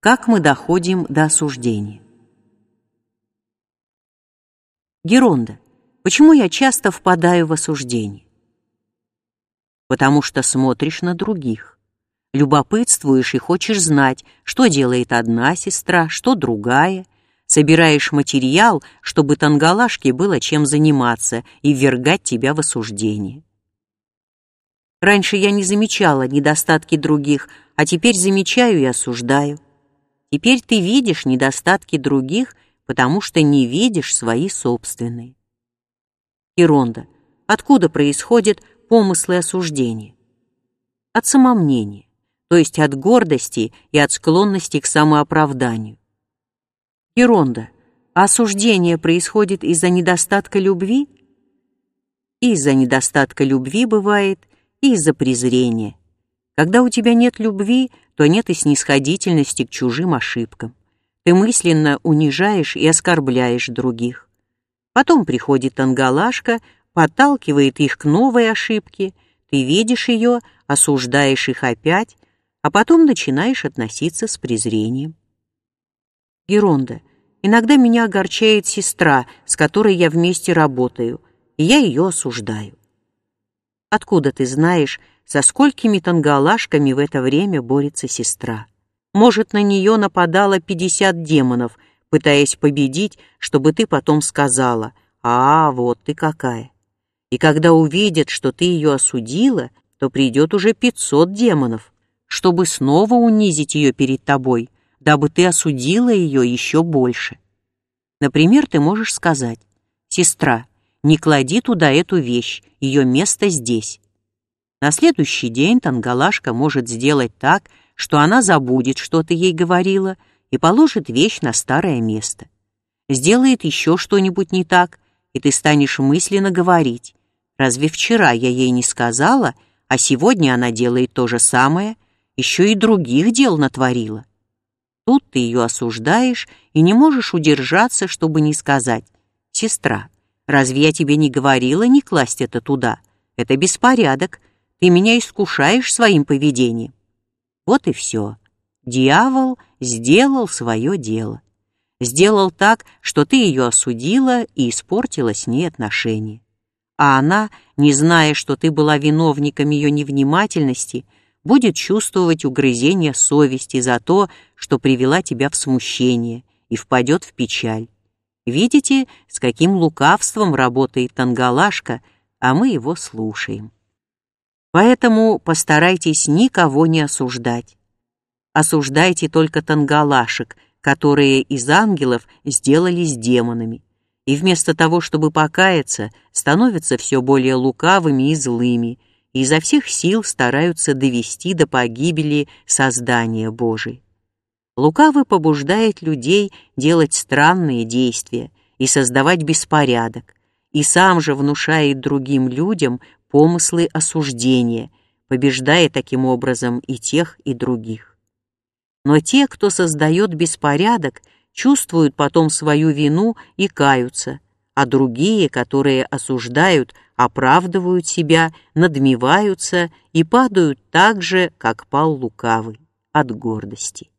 Как мы доходим до осуждения? Геронда, почему я часто впадаю в осуждение? Потому что смотришь на других, любопытствуешь и хочешь знать, что делает одна сестра, что другая, собираешь материал, чтобы тангалашке было чем заниматься и ввергать тебя в осуждение. Раньше я не замечала недостатки других, а теперь замечаю и осуждаю. Теперь ты видишь недостатки других, потому что не видишь свои собственные. Геронда, откуда происходят помыслы осуждения? От самомнения, то есть от гордости и от склонности к самооправданию. Геронда, а осуждение происходит из-за недостатка любви? И из-за недостатка любви бывает, и из-за презрения. Когда у тебя нет любви, то нет и снисходительности к чужим ошибкам. Ты мысленно унижаешь и оскорбляешь других. Потом приходит тангалашка, подталкивает их к новой ошибке, ты видишь ее, осуждаешь их опять, а потом начинаешь относиться с презрением. Геронда, иногда меня огорчает сестра, с которой я вместе работаю, и я ее осуждаю. Откуда ты знаешь, со сколькими тангалашками в это время борется сестра? Может, на нее нападало 50 демонов, пытаясь победить, чтобы ты потом сказала: «А, вот ты какая». И когда увидят, что ты ее осудила, то придет уже 500 демонов, чтобы снова унизить ее перед тобой, дабы ты осудила ее еще больше. Например, ты можешь сказать: «Сестра, не клади туда эту вещь, ее место здесь». На следующий день тангалашка может сделать так, что она забудет, что ты ей говорила, и положит вещь на старое место. Сделает еще что-нибудь не так, и ты станешь мысленно говорить: «Разве вчера я ей не сказала, а сегодня она делает то же самое, еще и других дел натворила?» Тут ты ее осуждаешь и не можешь удержаться, чтобы не сказать: «Сестра, разве я тебе не говорила не класть это туда? Это беспорядок, ты меня искушаешь своим поведением». Вот и все. Дьявол сделал свое дело. Сделал так, что ты ее осудила и испортила с ней отношения. А она, не зная, что ты была виновником ее невнимательности, будет чувствовать угрызение совести за то, что привела тебя в смущение, и впадет в печаль. Видите, с каким лукавством работает тангалашка, а мы его слушаем. Поэтому постарайтесь никого не осуждать. Осуждайте только тангалашек, которые из ангелов сделались демонами, и вместо того, чтобы покаяться, становятся все более лукавыми и злыми, и изо всех сил стараются довести до погибели создания Божие. Лукавый побуждает людей делать странные действия и создавать беспорядок, и сам же внушает другим людям помыслы осуждения, побеждая таким образом и тех, и других. Но те, кто создает беспорядок, чувствуют потом свою вину и каются, а другие, которые осуждают, оправдывают себя, надмеваются и падают так же, как пал лукавый, от гордости.